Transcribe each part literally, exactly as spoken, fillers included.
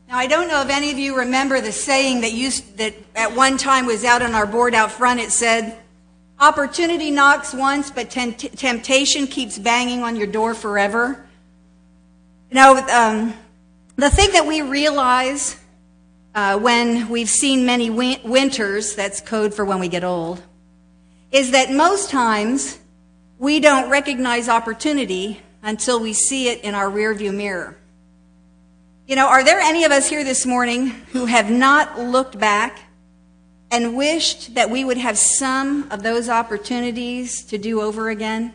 Now, I don't know if any of you remember the saying that used that at one time was out on our board out front. It said, "Opportunity knocks once, but tempt- temptation keeps banging on your door forever." You know, um, the thing that we realize uh, when we've seen many win- winters, that's code for when we get old, is that most times we don't recognize opportunity until we see it in our rearview mirror. You know, are there any of us here this morning who have not looked back and wished that we would have some of those opportunities to do over again?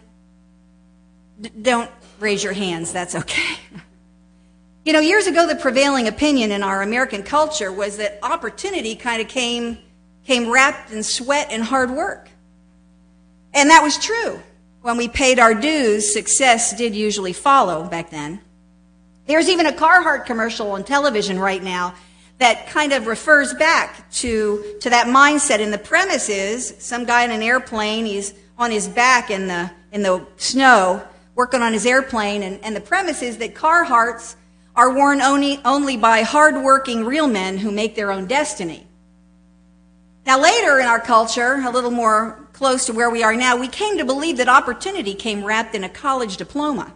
D- don't raise your hands, that's okay. You know, years ago, the prevailing opinion in our American culture was that opportunity kind of came, came wrapped in sweat and hard work. And that was true. When we paid our dues, success did usually follow back then. There's even a Carhartt commercial on television right now that kind of refers back to, to that mindset. And the premise is some guy in an airplane, he's on his back in the, in the snow, working on his airplane. And, and the premise is that Carhartts are worn only, only by hardworking real men who make their own destiny. Now later in our culture, a little more close to where we are now, we came to believe that opportunity came wrapped in a college diploma.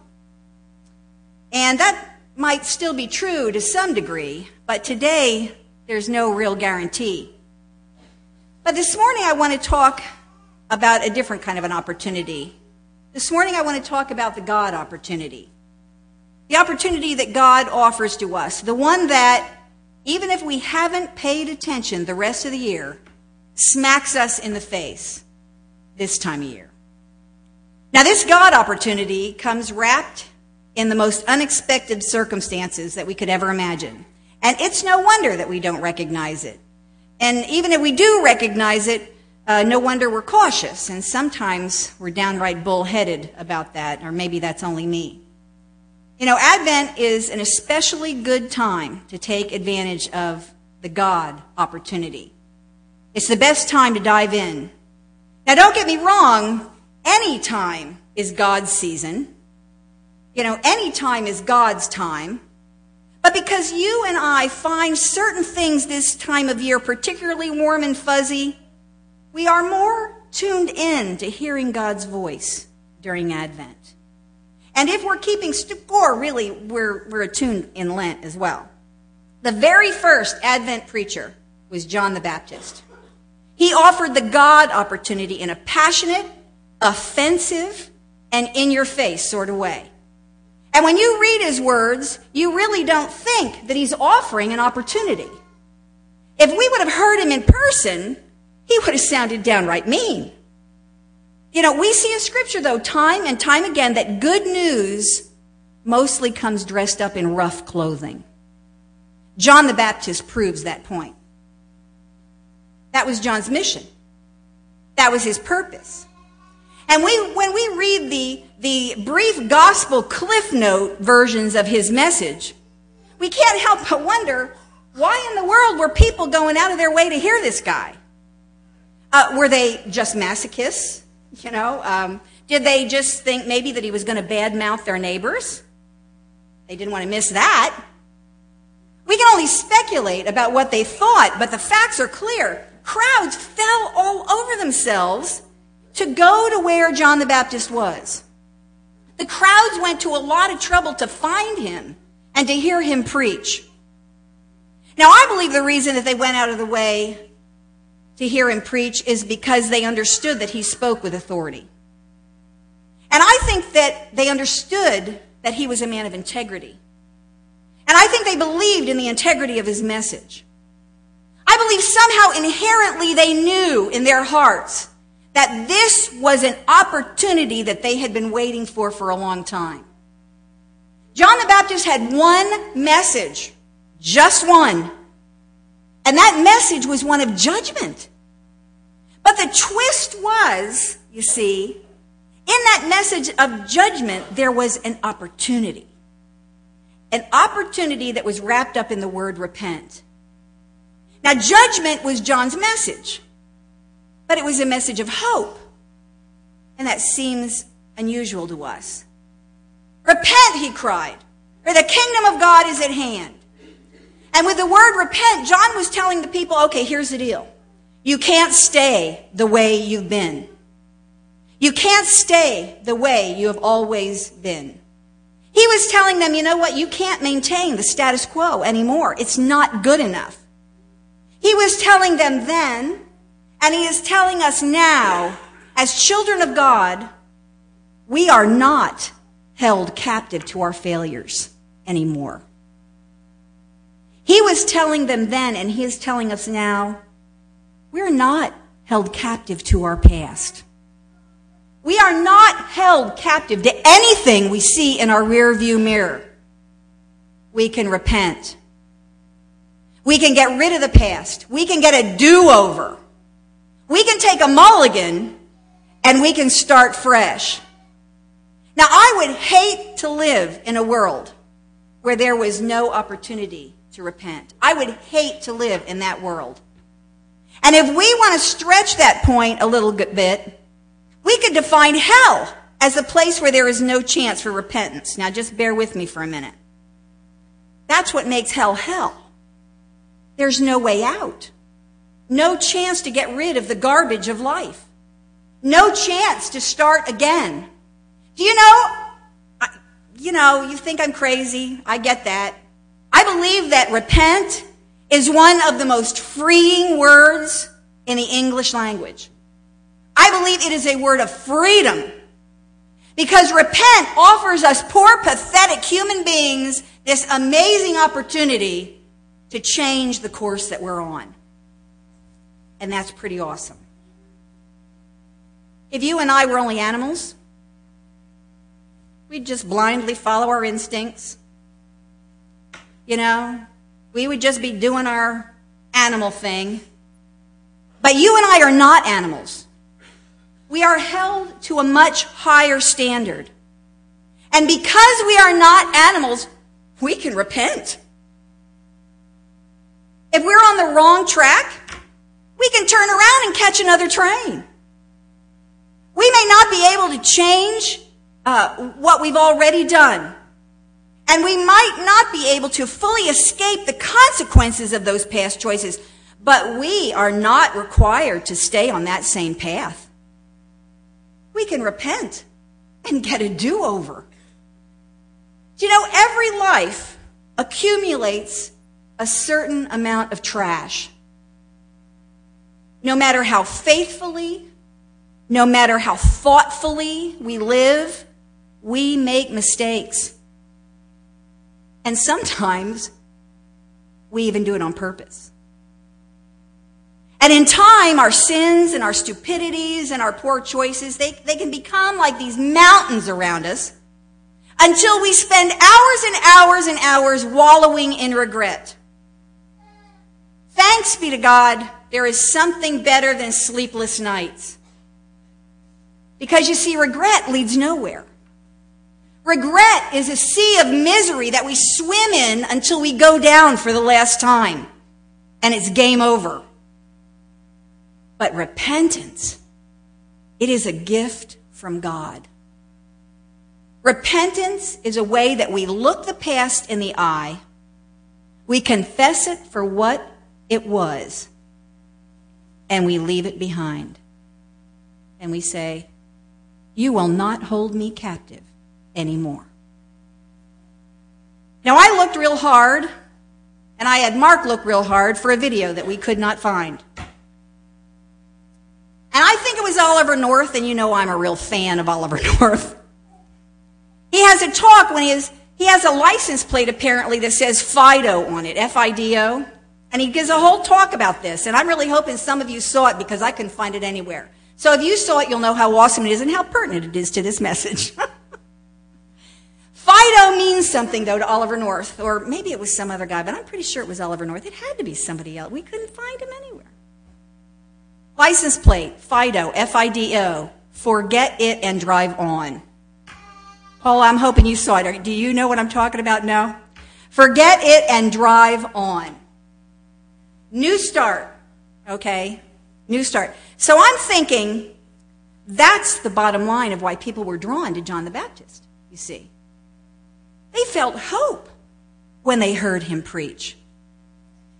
And that might still be true to some degree, but today there's no real guarantee. But this morning I want to talk about a different kind of an opportunity. This morning I want to talk about the God opportunity. The opportunity that God offers to us. The one that, even if we haven't paid attention the rest of the year, smacks us in the face this time of year. Now this God opportunity comes wrapped in the most unexpected circumstances that we could ever imagine. And it's no wonder that we don't recognize it. And even if we do recognize it, uh, no wonder we're cautious. And sometimes we're downright bullheaded about that, or maybe that's only me. You know, Advent is an especially good time to take advantage of the God opportunity. It's the best time to dive in. Now, don't get me wrong, any time is God's season. You know, any time is God's time. But because you and I find certain things this time of year particularly warm and fuzzy, we are more tuned in to hearing God's voice during Advent. And if we're keeping score, really, we're, we're attuned in Lent as well. The very first Advent preacher was John the Baptist. He offered the God opportunity in a passionate, offensive, and in-your-face sort of way. And when you read his words, you really don't think that he's offering an opportunity. If we would have heard him in person, he would have sounded downright mean. You know, we see in Scripture, though, time and time again, that good news mostly comes dressed up in rough clothing. John the Baptist proves that point. That was John's mission. That was his purpose. And we, when we read the, the brief gospel cliff note versions of his message, we can't help but wonder, why in the world were people going out of their way to hear this guy? Uh, were they just masochists? You know, um, did they just think maybe that he was going to badmouth their neighbors? They didn't want to miss that. We can only speculate about what they thought, but the facts are clear. Crowds fell all over themselves to go to where John the Baptist was. The crowds went to a lot of trouble to find him and to hear him preach. Now, I believe the reason that they went out of the way to hear him preach is because they understood that he spoke with authority. And I think that they understood that he was a man of integrity. And I think they believed in the integrity of his message. I believe somehow inherently they knew in their hearts that this was an opportunity that they had been waiting for for a long time. John the Baptist had one message, just one. And that message was one of judgment. But the twist was, you see, in that message of judgment, there was an opportunity. An opportunity that was wrapped up in the word repent. Now, judgment was John's message, but it was a message of hope. And that seems unusual to us. Repent, he cried, for the kingdom of God is at hand. And with the word repent, John was telling the people, okay, here's the deal. You can't stay the way you've been. You can't stay the way you have always been. He was telling them, you know what? You can't maintain the status quo anymore. It's not good enough. He was telling them then, and he is telling us now, as children of God, we are not held captive to our failures anymore. He was telling them then, and he is telling us now, we're not held captive to our past. We are not held captive to anything we see in our rearview mirror. We can repent. We can get rid of the past. We can get a do-over. We can take a mulligan, and we can start fresh. Now, I would hate to live in a world where there was no opportunity to repent. I would hate to live in that world. And if we want to stretch that point a little bit, we could define hell as a place where there is no chance for repentance. Now, just bear with me for a minute. That's what makes hell hell. There's no way out. No chance to get rid of the garbage of life. No chance to start again. Do you know, I, you know, you think I'm crazy. I get that. I believe that repent is one of the most freeing words in the English language. I believe it is a word of freedom. Because repent offers us poor, pathetic human beings this amazing opportunity to change the course that we're on. And that's pretty awesome. If you and I were only animals, we'd just blindly follow our instincts. You know, we would just be doing our animal thing. But you and I are not animals. We are held to a much higher standard. And because we are not animals, we can repent. If we're on the wrong track, we can turn around and catch another train. We may not be able to change uh, what we've already done. And we might not be able to fully escape the consequences of those past choices. But we are not required to stay on that same path. We can repent and get a do-over. Do you know, every life accumulates a certain amount of trash. No matter how faithfully, no matter how thoughtfully we live, we make mistakes. And sometimes we even do it on purpose. And in time, our sins and our stupidities and our poor choices, they, they can become like these mountains around us until we spend hours and hours and hours wallowing in regret. Thanks be to God, there is something better than sleepless nights. Because you see, regret leads nowhere. Regret is a sea of misery that we swim in until we go down for the last time. And it's game over. But repentance, it is a gift from God. Repentance is a way that we look the past in the eye, we confess it for what it was, and we leave it behind. And we say, you will not hold me captive anymore. Now, I looked real hard, and I had Mark look real hard for a video that we could not find. And I think it was Oliver North, and you know I'm a real fan of Oliver North. He has a talk when he is, he has a license plate apparently that says Fido on it, F I D O. And he gives a whole talk about this. And I'm really hoping some of you saw it because I couldn't find it anywhere. So if you saw it, you'll know how awesome it is and how pertinent it is to this message. Fido means something, though, to Oliver North. Or maybe it was some other guy, but I'm pretty sure it was Oliver North. It had to be somebody else. We couldn't find him anywhere. License plate, Fido, F I D O, forget it and drive on. Paul, I'm hoping you saw it. Do you know what I'm talking about now? Forget it and drive on. New start, okay? New start. So I'm thinking that's the bottom line of why people were drawn to John the Baptist, you see. They felt hope when they heard him preach.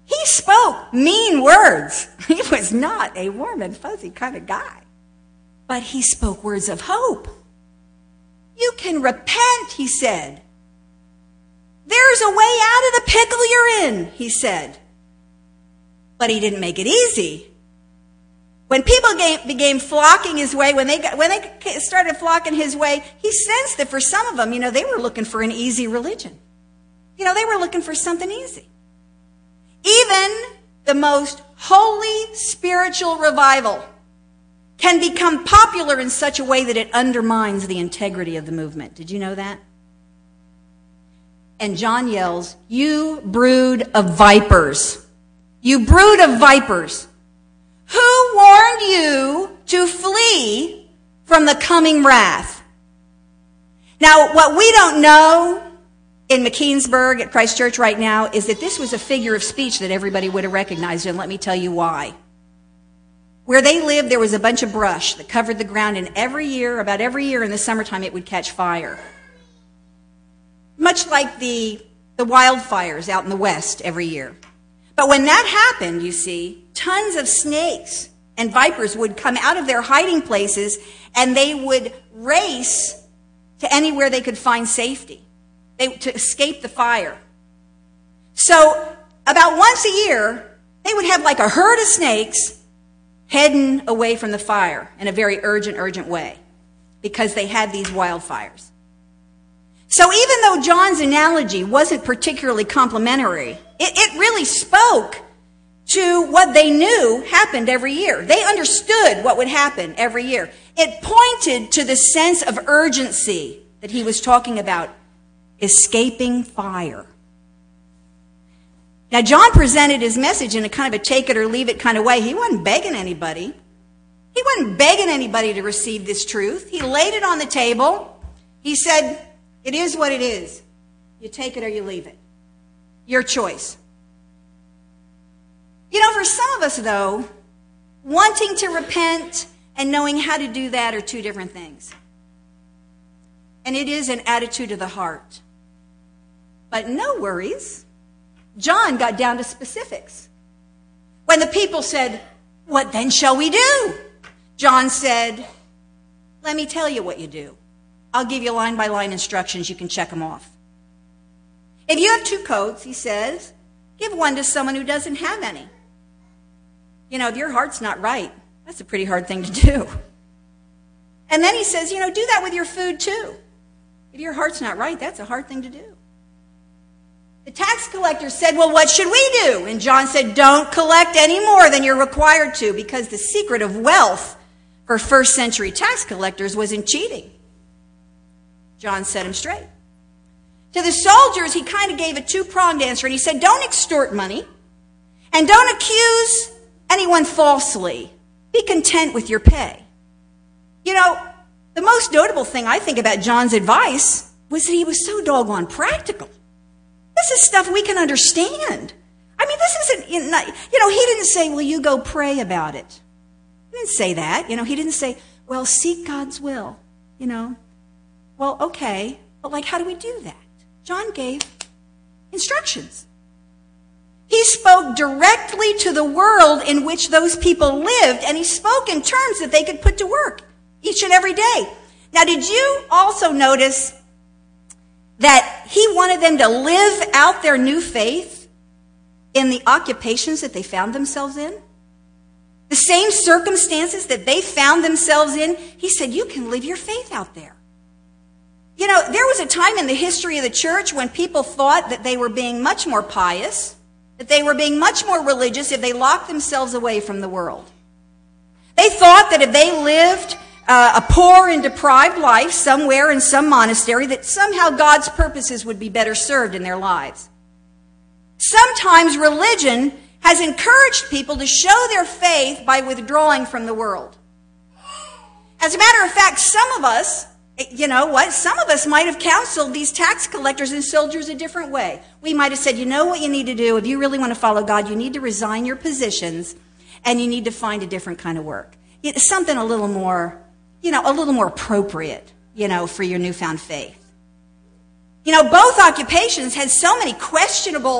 He spoke mean words. He was not a warm and fuzzy kind of guy. But he spoke words of hope. You can repent, he said. There's a way out of the pickle you're in, he said. But he didn't make it easy. When people began flocking his way, when they got, when they started flocking his way, he sensed that for some of them, you know, they were looking for an easy religion. You know, they were looking for something easy. Even the most holy spiritual revival can become popular in such a way that it undermines the integrity of the movement. Did you know that? And John yells, "You brood of vipers. You brood of vipers. Who warned you to flee from the coming wrath?" Now, what we don't know in McKeesburg at Christ Church right now is that this was a figure of speech that everybody would have recognized, and let me tell you why. Where they lived, there was a bunch of brush that covered the ground, and every year, about every year in the summertime, it would catch fire. Much like the, the wildfires out in the West every year. But when that happened, you see, tons of snakes and vipers would come out of their hiding places, and they would race to anywhere they could find safety, they, to escape the fire. So about once a year, they would have like a herd of snakes heading away from the fire in a very urgent, urgent way because they had these wildfires. So even though John's analogy wasn't particularly complimentary, it, it really spoke to what they knew happened every year. They understood what would happen every year. It pointed to the sense of urgency that he was talking about, escaping fire. Now, John presented his message in a kind of a take it or leave it kind of way. He wasn't begging anybody. He wasn't begging anybody to receive this truth. He laid it on the table. He said, it is what it is. You take it or you leave it. Your choice. You know, for some of us, though, wanting to repent and knowing how to do that are two different things. And it is an attitude of the heart. But no worries. John got down to specifics. When the people said, "What then shall we do?" John said, "Let me tell you what you do. I'll give you line by line instructions. You can check them off. If you have two coats," he says, "give one to someone who doesn't have any." You know, if your heart's not right, that's a pretty hard thing to do. And then he says, you know, do that with your food too. If your heart's not right, that's a hard thing to do. The tax collector said, "Well, what should we do?" And John said, "Don't collect any more than you're required to," because the secret of wealth for first century tax collectors was in cheating. John set him straight. To the soldiers, he kind of gave a two-pronged answer, and he said, don't extort money, and don't accuse anyone falsely. Be content with your pay. You know, the most notable thing I think about John's advice was that he was so doggone practical. This is stuff we can understand. I mean, this isn't, you know, he didn't say, well, you go pray about it. He didn't say that. You know, he didn't say, well, seek God's will. You know, well, okay, but like, how do we do that? John gave instructions. He spoke directly to the world in which those people lived, and he spoke in terms that they could put to work each and every day. Now, did you also notice that he wanted them to live out their new faith in the occupations that they found themselves in? The same circumstances that they found themselves in, he said, you can live your faith out there. You know, there was a time in the history of the church when people thought that they were being much more pious, that they were being much more religious if they locked themselves away from the world. They thought that if they lived uh, a poor and deprived life somewhere in some monastery, that somehow God's purposes would be better served in their lives. Sometimes religion has encouraged people to show their faith by withdrawing from the world. As a matter of fact, some of us, you know what, some of us might have counseled these tax collectors and soldiers a different way. We might have said, you know what you need to do if you really want to follow God, you need to resign your positions and you need to find a different kind of work. It's something a little more, you know, a little more appropriate, you know, for your newfound faith. You know, both occupations had so many questionable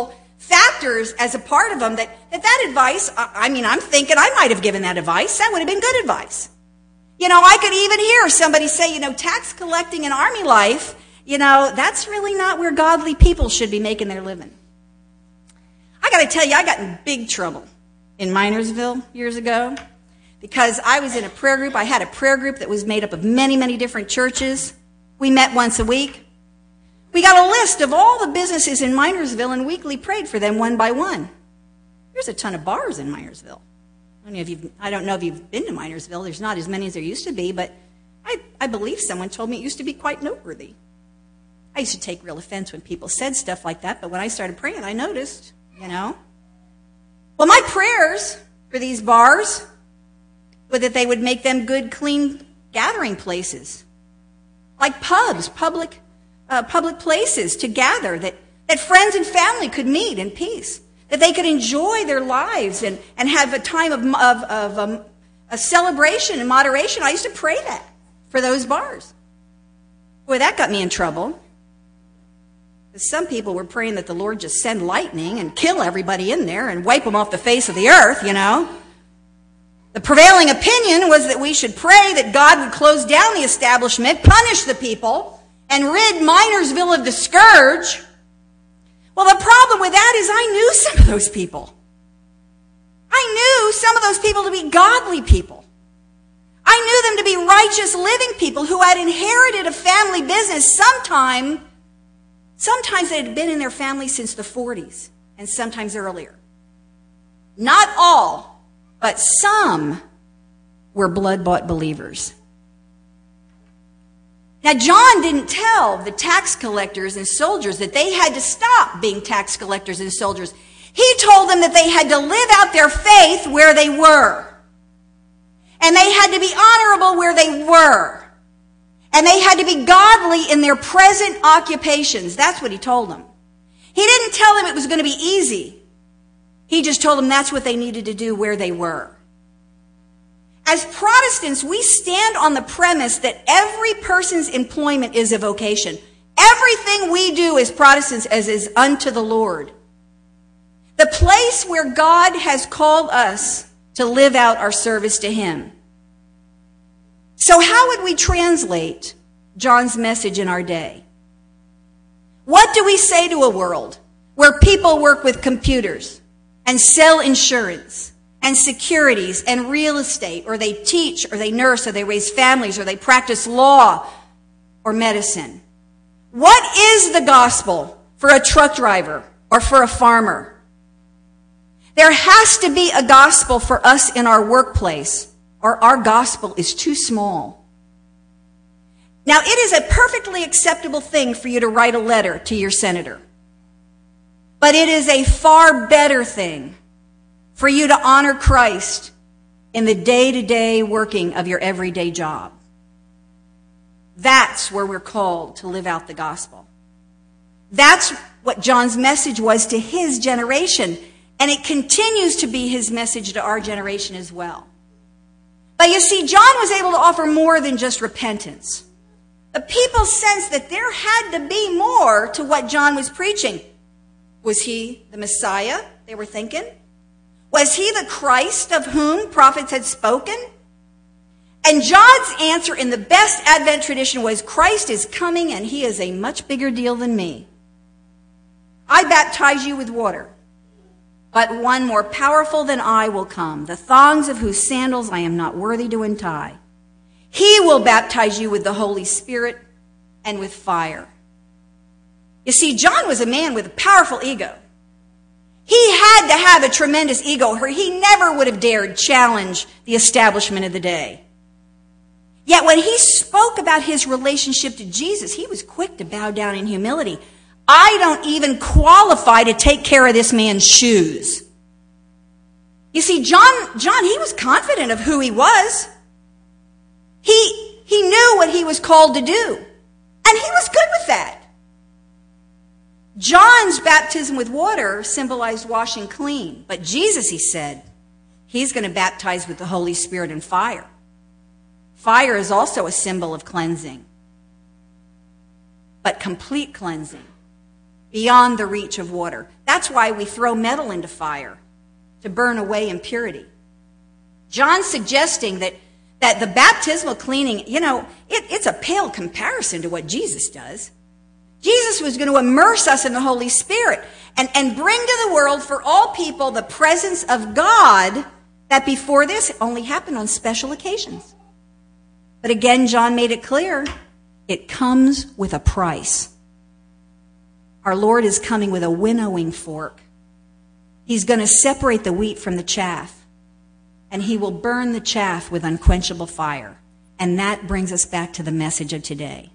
factors as a part of them that that, that advice, I, I mean, I'm thinking I might have given that advice. That would have been good advice. You know, I could even hear somebody say, you know, tax collecting in army life, you know, that's really not where godly people should be making their living. I got to tell you, I got in big trouble in Minersville years ago because I was in a prayer group. I had a prayer group that was made up of many, many different churches. We met once a week. We got a list of all the businesses in Minersville and weekly prayed for them one by one. There's a ton of bars in Minersville. I don't know if you've, I don't know if you've been to Minersville. There's not as many as there used to be, but I, I believe someone told me it used to be quite noteworthy. I used to take real offense when people said stuff like that, but when I started praying, I noticed, you know. Well, my prayers for these bars were that they would make them good, clean gathering places, like pubs, public uh, public places to gather, that, that friends and family could meet in peace, that they could enjoy their lives and, and have a time of, of, of um, a celebration and moderation. I used to pray that for those bars. Boy, that got me in trouble. Some people were praying that the Lord just send lightning and kill everybody in there and wipe them off the face of the earth, you know. The prevailing opinion was that we should pray that God would close down the establishment, punish the people, and rid Minersville of the scourge. Well, the problem with that is I knew some of those people. I knew some of those people to be godly people. I knew them to be righteous living people who had inherited a family business sometime. Sometimes they had been in their family since the forties and sometimes earlier. Not all, but some were blood-bought believers. Now, John didn't tell the tax collectors and soldiers that they had to stop being tax collectors and soldiers. He told them that they had to live out their faith where they were. And they had to be honorable where they were. And they had to be godly in their present occupations. That's what he told them. He didn't tell them it was going to be easy. He just told them that's what they needed to do where they were. As Protestants, we stand on the premise that every person's employment is a vocation. Everything we do as Protestants as is unto the Lord. The place where God has called us to live out our service to him. So how would we translate John's message in our day? What do we say to a world where people work with computers and sell insurance and securities and real estate, or they teach, or they nurse, or they raise families, or they practice law or medicine? What is the gospel for a truck driver or for a farmer? There has to be a gospel for us in our workplace, or our gospel is too small. Now, it is a perfectly acceptable thing for you to write a letter to your senator. But it is a far better thing for you to honor Christ in the day-to-day working of your everyday job. That's where we're called to live out the gospel. That's what John's message was to his generation, and it continues to be his message to our generation as well. But you see, John was able to offer more than just repentance. The people sensed that there had to be more to what John was preaching. Was he the Messiah, they were thinking? Was he the Christ of whom prophets had spoken? And John's answer in the best Advent tradition was, Christ is coming and he is a much bigger deal than me. I baptize you with water, but one more powerful than I will come, the thongs of whose sandals I am not worthy to untie. He will baptize you with the Holy Spirit and with fire. You see, John was a man with a powerful ego. He had to have a tremendous ego, or he never would have dared challenge the establishment of the day. Yet when he spoke about his relationship to Jesus, he was quick to bow down in humility. I don't even qualify to take care of this man's shoes. You see, John, John, he was confident of who he was. He, he knew what he was called to do. And he was good with that. John's baptism with water symbolized washing clean. But Jesus, he said, he's going to baptize with the Holy Spirit and fire. Fire is also a symbol of cleansing. But complete cleansing. beyond the reach of water. That's why we throw metal into fire, to burn away impurity. John's suggesting that, that the baptismal cleaning, you know, it, it's a pale comparison to what Jesus does. Jesus was going to immerse us in the Holy Spirit and, and bring to the world for all people the presence of God that before this only happened on special occasions. But again, John made it clear, it comes with a price. Our Lord is coming with a winnowing fork. He's going to separate the wheat from the chaff, and he will burn the chaff with unquenchable fire. And that brings us back to the message of today.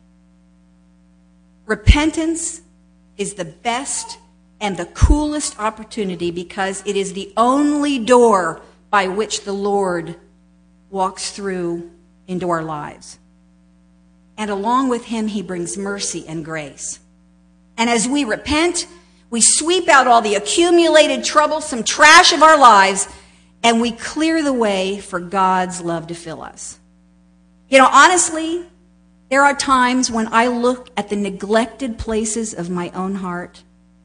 Repentance is the best and the coolest opportunity because it is the only door by which the Lord walks through into our lives. And along with him, he brings mercy and grace. And as we repent, we sweep out all the accumulated troublesome trash of our lives, and we clear the way for God's love to fill us. You know, honestly, there are times when I look at the neglected places of my own heart,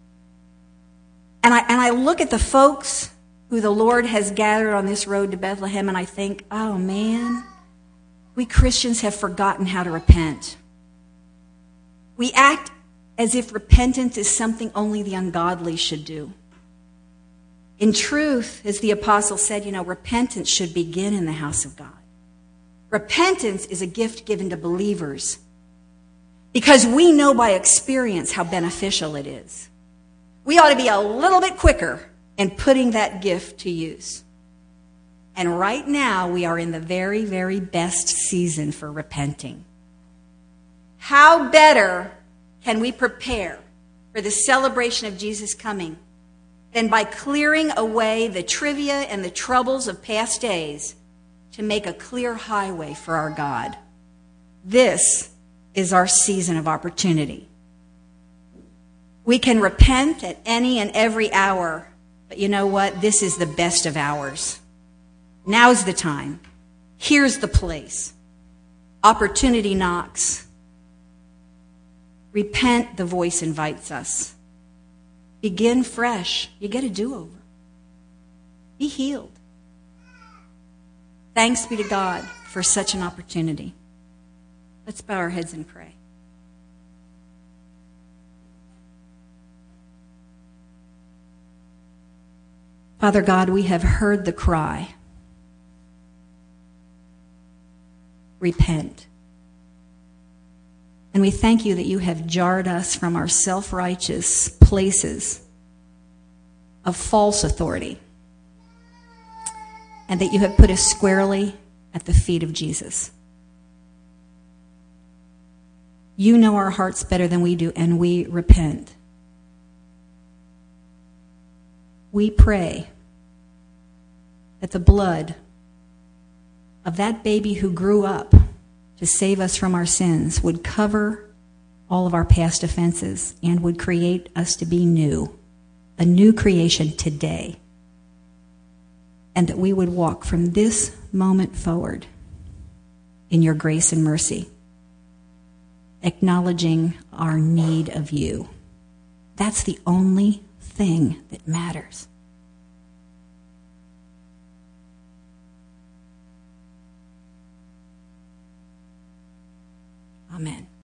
and I, and I look at the folks who the Lord has gathered on this road to Bethlehem, and I think, oh man, we Christians have forgotten how to repent. We act as if repentance is something only the ungodly should do. In truth, as the apostle said, you know, repentance should begin in the house of God. Repentance is a gift given to believers because we know by experience how beneficial it is. We ought to be a little bit quicker in putting that gift to use. And right now, we are in the very, very best season for repenting. How better can we prepare for the celebration of Jesus' coming than by clearing away the trivia and the troubles of past days to make a clear highway for our God? This is our season of opportunity. We can repent at any and every hour, but you know what? This is the best of hours. Now's the time. Here's the place. Opportunity knocks. Repent, the voice invites us. Begin fresh. You get a do-over. Be healed. Thanks be to God for such an opportunity. Let's bow our heads and pray. Father God, we have heard the cry. Repent. And we thank you that you have jarred us from our self-righteous places of false authority, and that you have put us squarely at the feet of Jesus. You know our hearts better than we do, and we repent. We pray that the blood of that baby who grew up to save us from our sins would cover all of our past offenses and would create us to be new, a new creation today. And that we would walk from this moment forward in your grace and mercy, acknowledging our need of you. That's the only thing that matters. Amen.